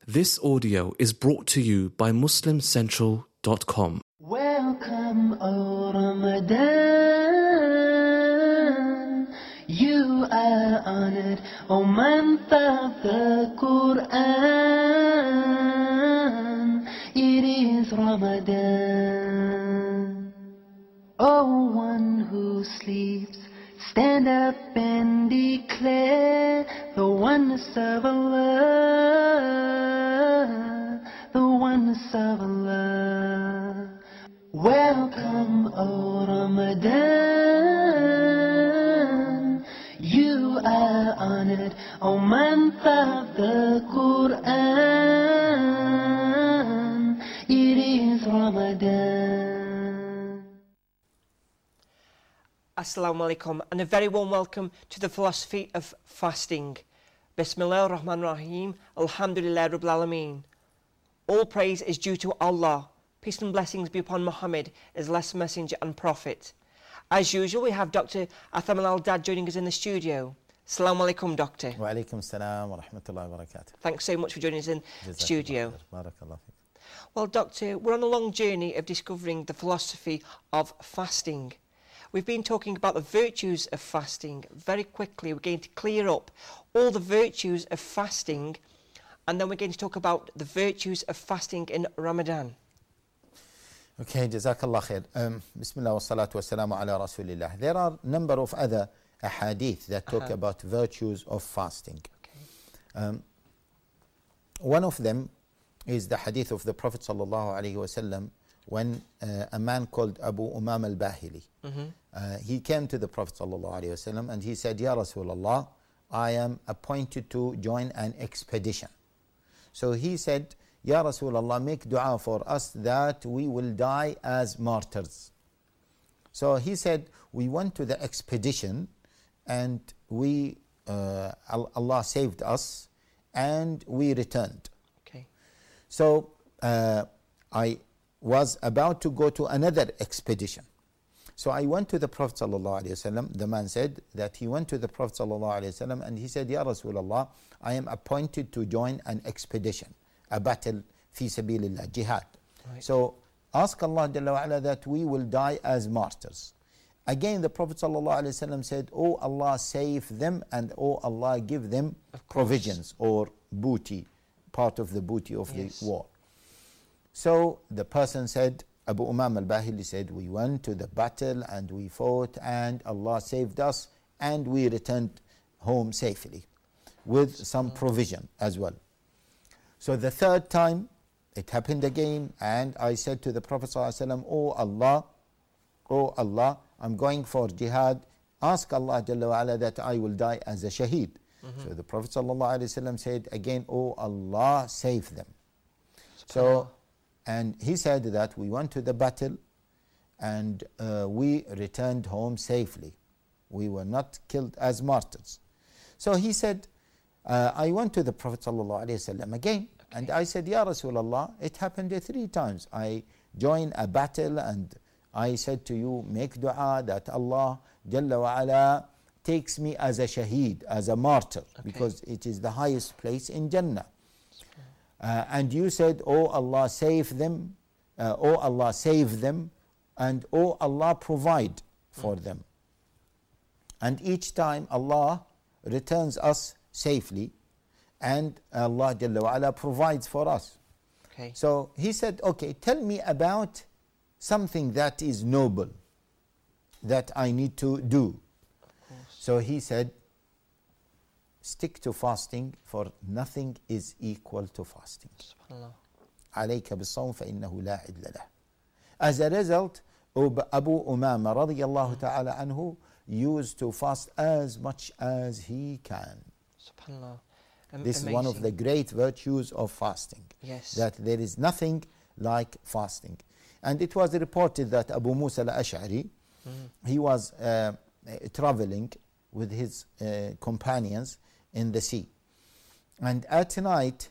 This audio is brought to you by MuslimCentral.com. Welcome, O Ramadan. You are honored, O month of the Quran. It is Ramadan. O one who sleeps, stand up and declare the oneness of Allah, the oneness of Allah. Welcome, O Ramadan. You are honored, O month of the Quran. It is Ramadan. Assalamu alaikum, and a very warm welcome to the philosophy of fasting. Bismillah ar-Rahman ar-Rahim, Alhamdulillah Rabbil Alameen. All praise is due to Allah. Peace and blessings be upon Muhammad, his last messenger and prophet. As usual, we have Dr. Atham Al-Dad joining us in the studio. Assalamu alaikum, Doctor. Wa alaikum salam wa rahmatullahi wa barakatuh. Thanks so much for joining us in the studio. Barakallah fiik. Well, Doctor, we're on a long journey of discovering the philosophy of fasting. We've been talking about the virtues of fasting. Very quickly, we're going to clear up all the virtues of fasting, and then we're going to talk about the virtues of fasting in Ramadan. Okay, Jazakallah khair. Bismillah wa salatu wa salamu ala Rasulillah. There are a number of other ahadith that talk about virtues of fasting. Okay. One of them is the hadith of the Prophet sallallahu alaihi wasallam when a man called Abu Umam al-Bahili, he came to the Prophet sallallahu alaihi wasallam and he said, Ya Rasulullah, I am appointed to join an expedition. So he said, Ya Rasulullah, make dua for us that we will die as martyrs. So he said, we went to the expedition and Allah saved us and we returned. Okay. So I was about to go to another expedition. So I went to the Prophet sallallahu alaihi wasallam. The man said that he went to the Prophet sallallahu alaihi wasallam and he said, Ya Rasulullah, I am appointed to join an expedition, a battle fi sabilillah, jihad. Right. So ask Allah Jalla wa Ala that we will die as martyrs. Again, the Prophet sallallahu alaihi wasallam said, Oh Allah, save them, and oh Allah, give them provisions or booty, part of the booty of the war. So the person said, Abu Umam al-Bahili said, we went to the battle and we fought and Allah saved us and we returned home safely with some provision as well. So the third time it happened again and I said to the Prophet ﷺ, oh Allah, I'm going for jihad. Ask Allah Jalla wa Ala that I will die as a shaheed. So the Prophet ﷺ said again, oh Allah, save them. So, and he said that we went to the battle and we returned home safely. We were not killed as martyrs. So he said, I went to the Prophet ﷺ again and I said, Ya Rasulullah, it happened 3 times. I joined a battle and I said to you, make dua that Allah Jalla wa Ala takes me as a shaheed, as a martyr, because it is the highest place in Jannah. And you said, oh Allah, save them, oh Allah, save them, and oh Allah, provide for them. And each time Allah returns us safely and Allah Jalla wa Ala provides for us. Okay. So he said, okay, tell me about something that is noble that I need to do. So he said, stick to fasting, for nothing is equal to fasting. عليك بالصوم فإنه لا عدل له. As a result, Abu Umama radiyallahu ta'ala anhu used to fast as much as he can. SubhanAllah. This is one of the great virtues of fasting. Yes. That there is nothing like fasting. And it was reported that Abu Musa al-Ash'ari, he was traveling with his companions in the sea. And at night,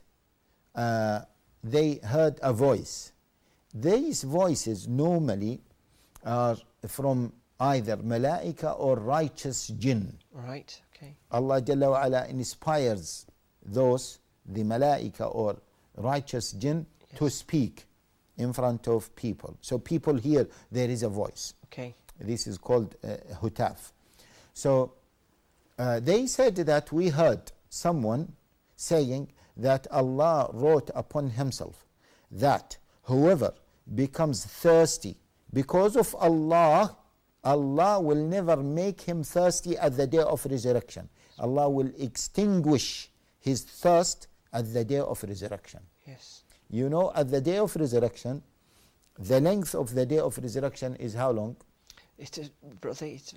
they heard a voice. These voices normally are from either malaika or righteous jinn. Right, okay. Allah Jalla wa Ala inspires those, the malaika or righteous jinn to speak in front of people. So people hear there is a voice. Okay. This is called hutaf. So they said that we heard someone saying that Allah wrote upon himself that whoever becomes thirsty because of Allah, Allah will never make him thirsty at the day of resurrection. Allah will extinguish his thirst at the day of resurrection. Yes. You know, at the day of resurrection, the length of the day of resurrection is how long? It's brother, it's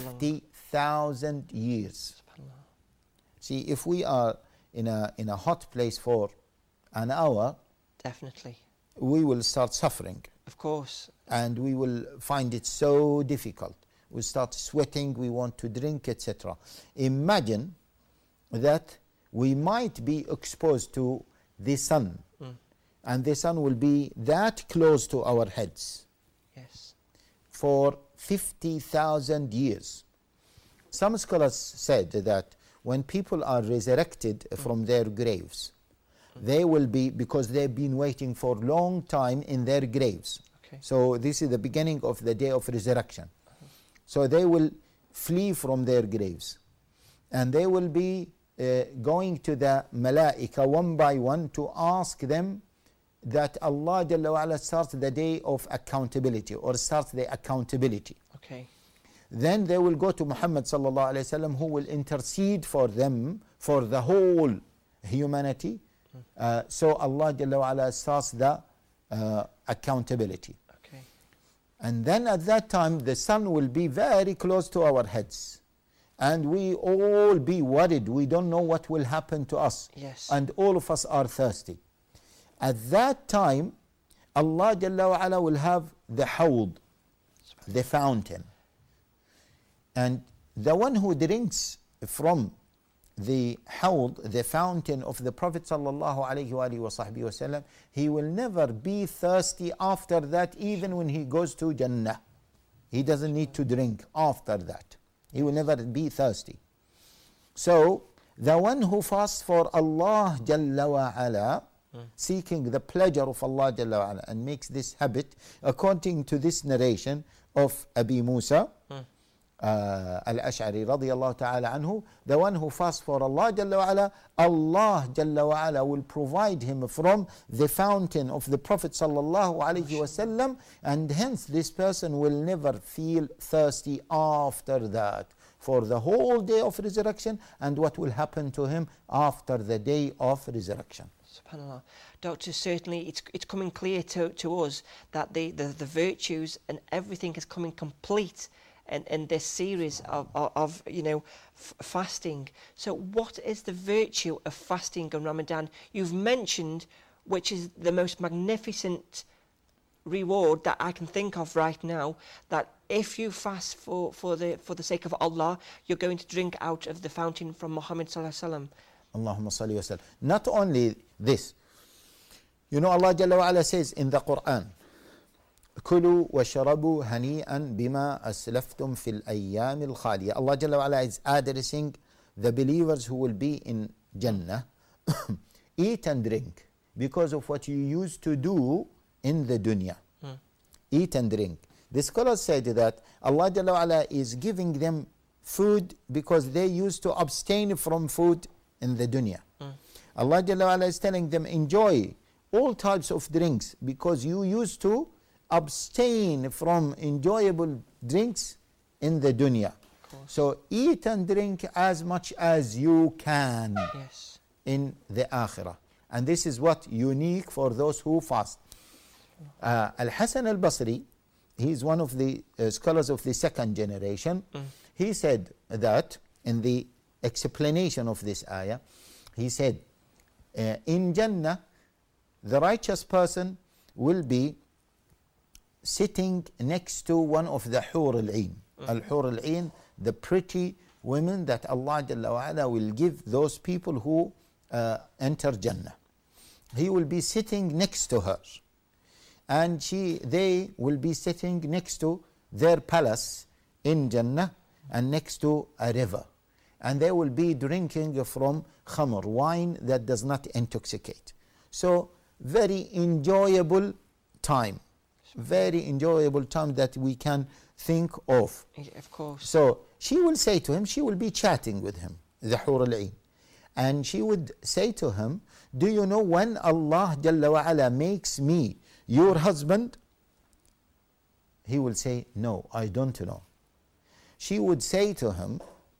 50,000 years. SubhanAllah. See, if we are in a hot place for an hour, Definitely. we will start suffering. Of course. And we will find it so difficult. We start sweating, we want to drink, etc. Imagine that we might be exposed to the sun, and the sun will be that close to our heads Yes. for 50,000 years. Some scholars said that when people are resurrected from their graves, they will be, because they've been waiting for a long time in their graves. Okay. So this is the beginning of the day of resurrection. So they will flee from their graves, and they will be going to the malaika one by one to ask them that Allah Jalla wa Ala starts the day of accountability, or starts the accountability. Okay. Then they will go to Muhammad sallallahu alaihi wasallam, who will intercede for them, for the whole humanity. So Allah Jalla wa Ala starts the accountability. Okay. And then at that time the sun will be very close to our heads, and we all be worried. We don't know what will happen to us. Yes. And all of us are thirsty. At that time, Allah Jalla wa Ala will have the hawd, the fountain. And the one who drinks from the hawd, the fountain of the Prophet sallallahu alaihi wasallam, he will never be thirsty after that, even when he goes to Jannah. He doesn't need to drink after that. He will never be thirsty. So the one who fasts for Allah Jalla wa Ala, seeking the pleasure of Allah Jalla wa Ala, and makes this habit, according to this narration of Abi Musa al-Ash'ari radiyallahu ta'ala anhu, the one who fasts for Allah Jalla wa Ala, Allah Jalla wa Ala will provide him from the fountain of the Prophet sallallahu alaihi wasallam, and hence this person will never feel thirsty after that, for the whole day of resurrection, and what will happen to him after the day of resurrection. SubhanAllah. Doctor, certainly it's coming clear to us that the virtues and everything is coming complete in this series of fasting. So what is the virtue of fasting in Ramadan? You've mentioned, which is the most magnificent reward that I can think of right now, that if you fast for the sake of Allah, you're going to drink out of the fountain from Muhammad sallallahu alaihi wasallam. Allahumma salli wa sallam. Not only this, you know, Allah Jalla wa Ala says in the Quran, كُلُوا وَشَرَبُوا هَنِيئًا بِمَا أَسْلَفْتُمْ فِي الْأَيَّامِ الْخَالِيَةِ. Allah Jalla wa Ala is addressing the believers who will be in Jannah. Eat and drink because of what you used to do in the dunya. Eat and drink. The scholars said that Allah Jalla wa Ala is giving them food because they used to abstain from food in the dunya. Allah Jalla wa Ala is telling them, enjoy all types of drinks because you used to abstain from enjoyable drinks in the dunya. So eat and drink as much as you can in the akhirah. And this is what unique for those who fast. Al-Hasan al-Basri, he is one of the scholars of the second generation. He said that in the explanation of this ayah, he said, in Jannah, the righteous person will be sitting next to one of the Hur al-Ain. Al-Hur al-Ain, the pretty women that Allah Jalla wa Ala will give those people who enter Jannah. He will be sitting next to her, and they will be sitting next to their palace in Jannah and next to a river, and they will be drinking from khamr, wine that does not intoxicate. So very enjoyable time. Very enjoyable time that we can think of. Yeah, of course. So she will say to him, she will be chatting with him, the Hur al-Ain. And she would say to him, do you know when Allah Jalla wa Ala makes me your husband? He will say, no, I don't know. She would say to him,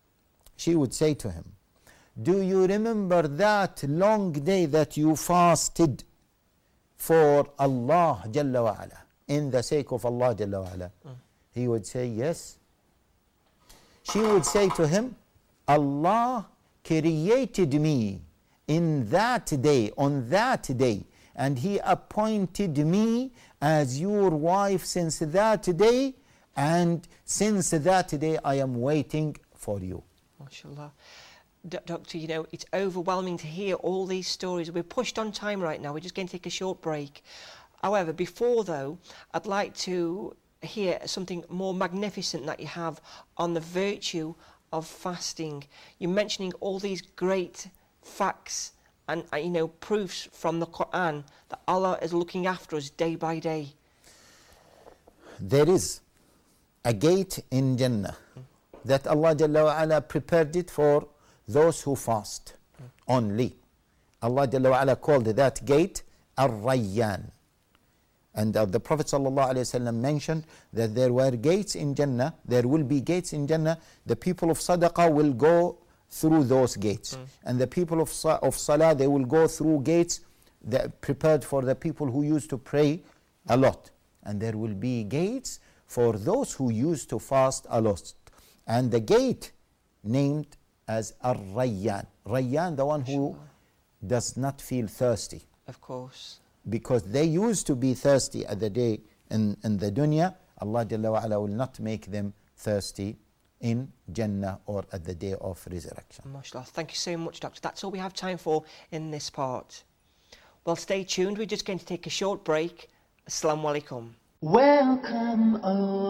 do you remember that long day that you fasted for Allah Jalla wa Ala, in the sake of Allah Jalla wa Ala? He would say, yes. She would say to him, Allah created me in that day, on that day, and He appointed me as your wife since that day, and since that day I am waiting for you. MashaAllah. Doctor, you know, it's overwhelming to hear all these stories. We're pushed on time right now. We're just going to take a short break. However, before though, I'd like to hear something more magnificent that you have on the virtue of fasting. You're mentioning all these great facts and you know, proofs from the Quran that Allah is looking after us day by day. There is a gate in Jannah that Allah Jalla wa Ala prepared it for those who fast only. Allah Jalla wa Ala called that gate Ar-Rayyan. And the Prophet ﷺ mentioned that there were gates in Jannah, there will be gates in Jannah, the people of Sadaqah will go through those gates. And the people of Salah, they will go through gates that prepared for the people who used to pray a lot. And there will be gates for those who used to fast a lot. And the gate named as Ar-Rayyan. Rayyan, the one who does not feel thirsty. Of course. Because they used to be thirsty at the day in the dunya, Allah Jalla wa Ala will not make them thirsty in Jannah or at the day of resurrection. MashaAllah. Thank you so much, Doctor. That's all we have time for in this part. Well, stay tuned. We're just going to take a short break. Assalamu alaikum. Welcome, O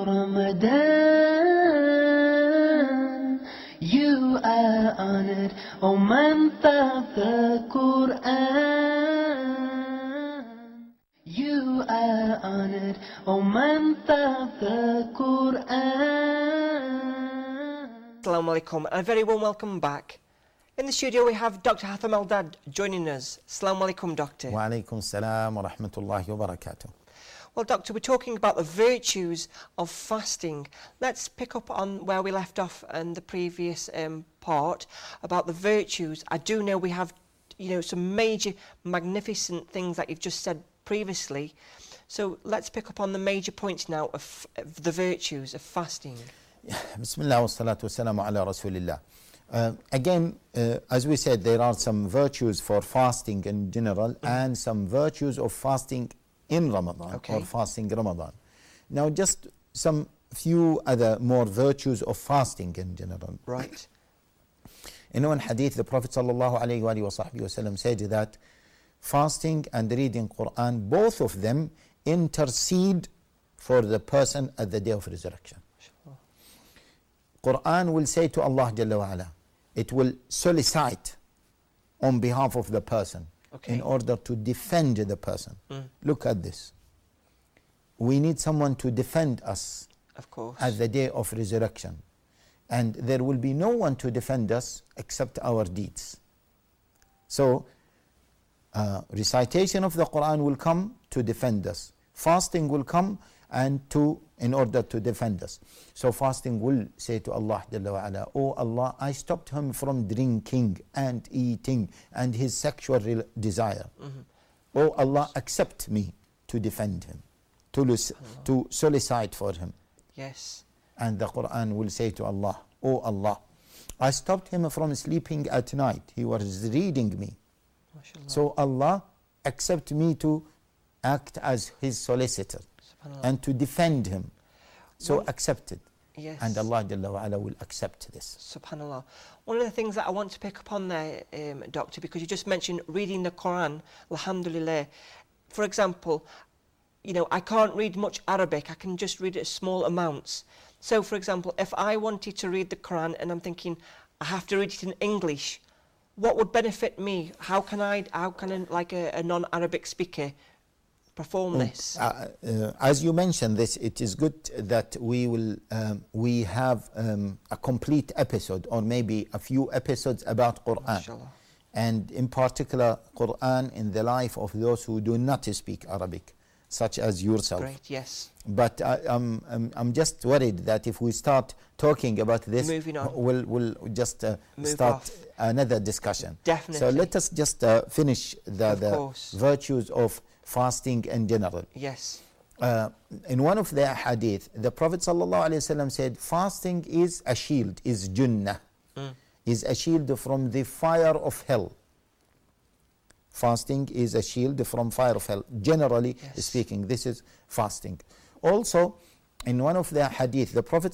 Ramadan. You are honored, O month of the Quran. You are honored, O month of the Quran. Assalamu alaikum. And a very warm welcome back. In the studio we have Dr. Hatham Al-Dad joining us. Assalamu alaikum, Doctor. Wa alaikum salam wa rahmatullahi wa barakatuh. Well, Doctor, we're talking about the virtues of fasting. Let's pick up on where we left off in the previous part about the virtues. I do know we have, you know, some major magnificent things that you've just said previously. So let's pick up on the major points now of the virtues of fasting. Bismillah wa salatu wa salamu ala rasulillah. Again, as we said, there are some virtues for fasting in general and some virtues of fasting in Ramadan or fasting Ramadan. Now just some few other more virtues of fasting in general. Right. In one hadith, the Prophet sallallahu alayhi wa sallam said that fasting and reading Quran, both of them intercede for the person at the day of resurrection. Quran will say to Allah Jalla wa Ala, it will solicit on behalf of the person in order to defend the person. Look at this. We need someone to defend us at the day of resurrection. And there will be no one to defend us except our deeds. So, recitation of the Quran will come to defend us. Fasting will come and in order to defend us. So fasting will say to Allah Jalla wa Ala, oh Allah, I stopped him from drinking and eating and his sexual desire. Oh Allah, accept me to defend him, to solicit for him. Yes. And the Quran will say to Allah, oh Allah, I stopped him from sleeping at night. He was reading me. So Allah, accept me to act as his solicitor and to defend him. So accepted. Yes. And Allah Jalla wa Ala will accept this. Subhanallah. One of the things that I want to pick up on there, Doctor, because you just mentioned reading the Quran, alhamdulillah. For example, you know, I can't read much Arabic, I can just read it small amounts. So for example, if I wanted to read the Quran and I'm thinking, I have to read it in English, what would benefit me? How can like a non-Arabic speaker perform this? As you mentioned this, it is good that we have a complete episode or maybe a few episodes about Quran. Mashallah. And in particular, Quran in the life of those who do not speak Arabic, such as yourself. Great, yes. But I'm just worried that if we start talking about this, Moving on. we'll just start off. another discussion. Definitely. So let us just finish the course. virtues of fasting in general. Yes. In one of the hadith, the Prophet ﷺ said, fasting is a shield, is junnah, is a shield from the fire of hell. Fasting is a shield from fire of hell. Generally speaking, this is fasting. Also, in one of the hadith, the Prophet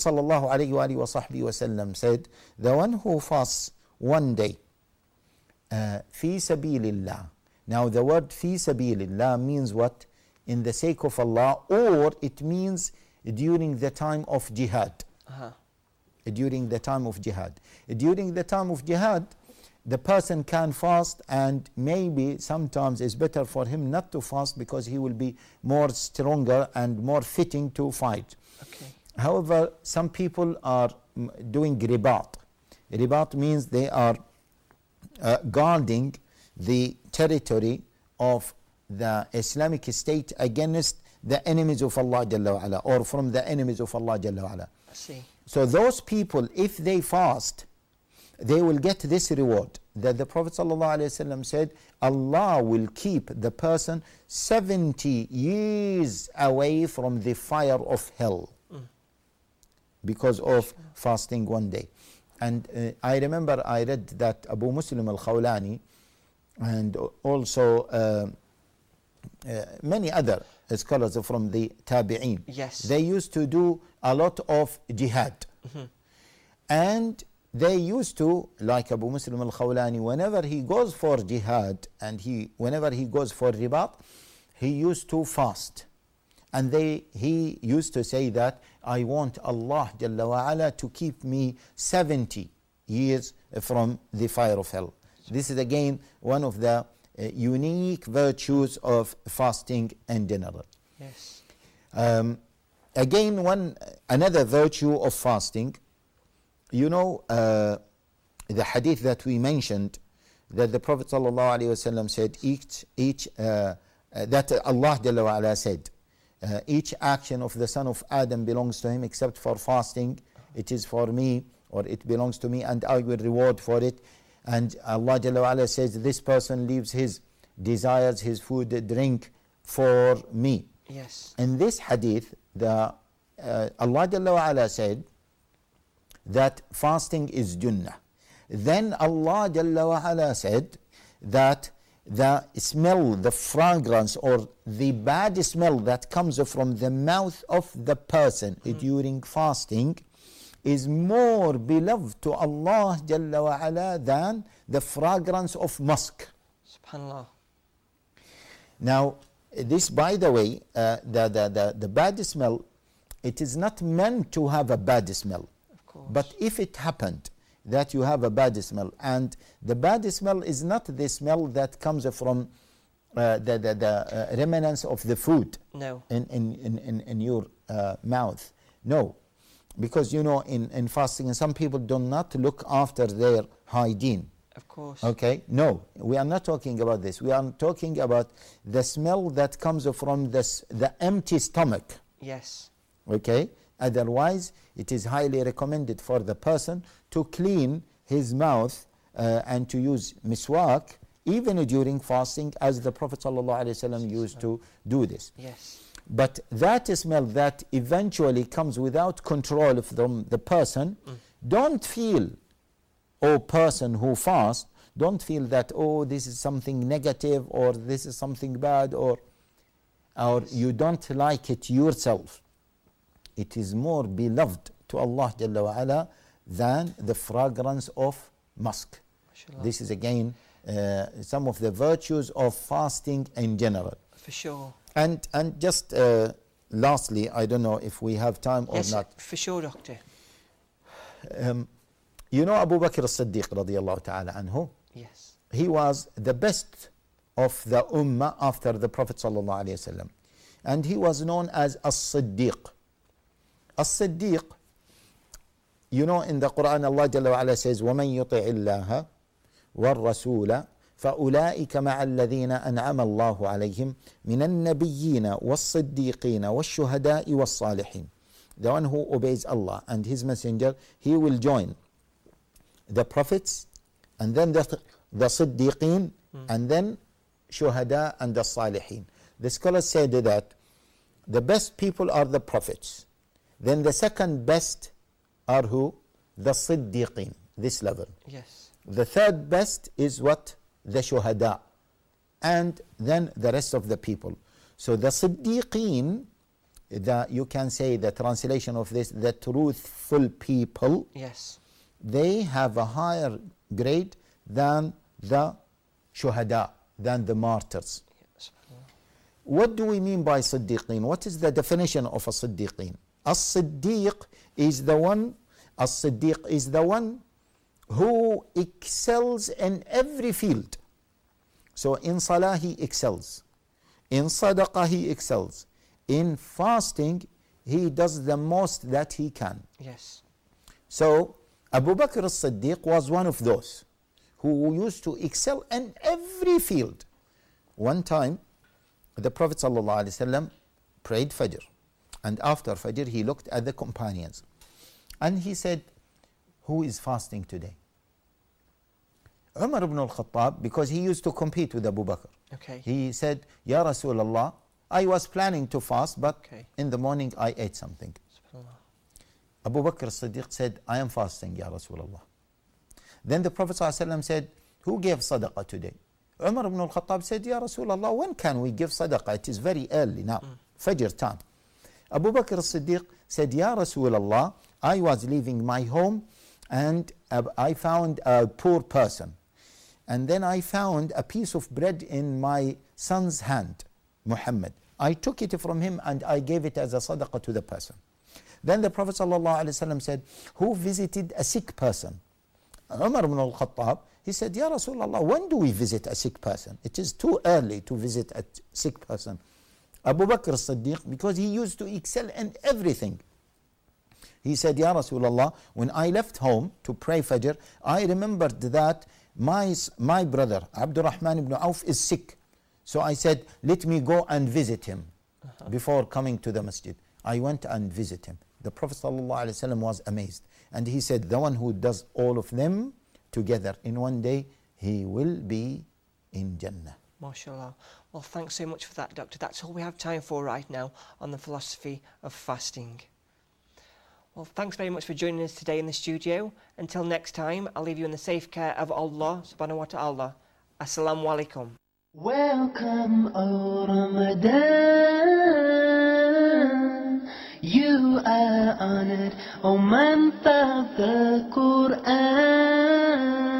ﷺ said, the one who fasts one day, fi sabilillah. Now the word fi sabilillah means what? In the sake of Allah, or it means during the time of jihad. During the time of jihad. During the time of jihad, the person can fast, and maybe sometimes it's better for him not to fast because he will be more stronger and more fitting to fight. Okay. However, some people are doing ribat. Ribat means they are guarding the territory of the Islamic State against the enemies of Allah Jalla wa Ala, or from the enemies of Allah Jalla wa Ala. I see. So those people, if they fast, they will get this reward that the Prophet ﷺ said, Allah will keep the person 70 years away from the fire of hell because of fasting one day. And I remember I read that Abu Muslim al-Khawlani and also many other scholars from the Tabi'een, they used to do a lot of jihad. And they used to, like Abu Muslim al-Khawlani, whenever he goes for jihad and whenever he goes for ribat, he used to fast. And he used to say that, I want Allah Jalla wa Ala to keep me 70 years from the fire of hell. This is again one of the unique virtues of fasting in general. Yes. Again, another virtue of fasting, you know, the hadith that we mentioned, that the Prophet ﷺ said, that Allah Jalla wa Ala said, each action of the son of Adam belongs to him except for fasting. It is for me, or it belongs to me, and I will reward for it. And Allah Jalla wa Ala says, this person leaves his desires, his food, drink for me. Yes. In this hadith, Allah Jalla wa Ala said that fasting is junnah. Then Allah Jalla wa Ala said that the smell, the fragrance, or the bad smell that comes from the mouth of the person during fasting is more beloved to Allah Jalla wa Ala than the fragrance of musk. SubhanAllah. Now, this, by the way, the bad smell, it is not meant to have a bad smell. Of course. But if it happened that you have a bad smell, and the bad smell is not the smell that comes from the remnants of the food in your mouth. No. Because, you know, in fasting, some people do not look after their hygiene. Of course. Okay? No, we are not talking about this. We are talking about the smell that comes from the empty stomach. Yes. Okay? Otherwise, it is highly recommended for the person to clean his mouth and to use miswak even during fasting, as the Prophet ﷺ used to do this. Yes. But that smell that eventually comes without control from the person, don't feel, person who fasts, don't feel that, this is something negative, or this is something bad, or you don't like it yourself. It is more beloved to Allah Jalla wa Ala than the fragrance of musk. Mashallah. This is again some of the virtues of fasting in general. For sure. And just lastly, I don't know if we have time or not. For sure, Doctor. You know Abu Bakr as-Siddiq radiyallahu ta'ala anhu? Yes. He was the best of the Ummah after the Prophet sallallahu alaihi wasallam. And he was known as As-Siddiq. As-Siddiq, you know, in the Quran, Allah Jalla wa Ala says, وَمَن يُطِعِ اللَّهَ وَالرَّسُولَ فَأُولَٰئِكَ مَعَ الَّذِينَ أَنْعَمَ اللَّهُ عَلَيْهِمْ مِنَ النَّبِيِّينَ وَالصِّدِّيقِينَ وَالشُّهَدَاءِ وَالصَّالِحِينَ. The one who obeys Allah and His Messenger, he will join the prophets, and then the Siddiqeen, and then Shuhada and the Salihin. The scholars said that the best people are the prophets. Then the second best are who? The Siddiqeen, this level. Yes. The third best is what? The Shuhada. And then the rest of the people. So the Siddiqeen, you can say the translation of this, the truthful people. Yes. They have a higher grade than the Shuhada, than the martyrs. Yes. What do we mean by Siddiqeen? What is the definition of a Siddiqeen? As-Siddiq is the one, As-Siddiq is the one who excels in every field. So in Salah he excels, in Sadaqah he excels, in fasting he does the most that he can. Yes. So Abu Bakr as-Siddiq was one of those who used to excel in every field. One time the Prophet ﷺ prayed Fajr, and after Fajr he looked at the companions and he said, who is fasting today? Umar ibn al-Khattab, because he used to compete with Abu Bakr. Okay. He said, Ya Rasulullah, I was planning to fast, but Okay. in the morning I ate something. SubhanAllah. Abu Bakr as-Siddiq said, I am fasting, Ya Rasulullah. Then the Prophet ﷺ said, who gave sadaqah today? Umar ibn al-Khattab said, Ya Rasulullah, when can we give sadaqah? It is very early now, Fajr time. Abu Bakr as-Siddiq said, Ya Rasulullah, I was leaving my home and I found a poor person. And then I found a piece of bread in my son's hand, Muhammad. I took it from him and I gave it as a sadaqah to the person. Then the Prophet ﷺ said, who visited a sick person? Umar ibn al-Khattab, he said, Ya Rasulullah, when do we visit a sick person? It is too early to visit a sick person. Abu Bakr as-Siddiq, because he used to excel in everything, he said, Ya Rasulullah, when I left home to pray Fajr, I remembered that my brother, Abdurrahman ibn Auf, is sick. So I said, let me go and visit him before coming to the masjid. I went and visited him. The Prophet ﷺ was amazed. And he said, the one who does all of them together in one day, he will be in Jannah. MashaAllah. Well, thanks so much for that, Doctor. That's all we have time for right now on the philosophy of fasting. Well, thanks very much for joining us today in the studio. Until next time, I'll leave you in the safe care of Allah subhanahu wa ta'ala. Assalamu alaikum. Welcome, O Ramadan. You are honored, O month of the Quran.